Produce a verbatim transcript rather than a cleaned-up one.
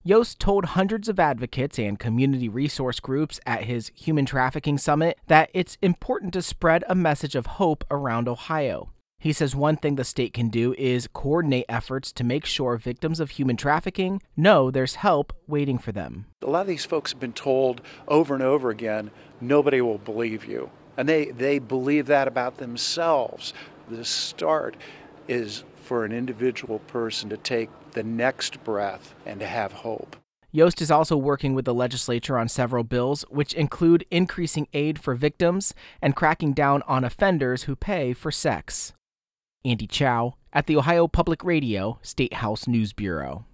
Yost told hundreds of advocates and community resource groups at his Human Trafficking Summit that it's important to spread a message of hope around Ohio. He says one thing the state can do is coordinate efforts to make sure victims of human trafficking know there's help waiting for them. A lot of these folks have been told over and over again, nobody will believe you. And they, they believe that about themselves. The start is for an individual person to take the next breath and to have hope. Yost is also working with the legislature on several bills, which include increasing aid for victims and cracking down on offenders who pay for sex. Andy Chow at the Ohio Public Radio State House News Bureau.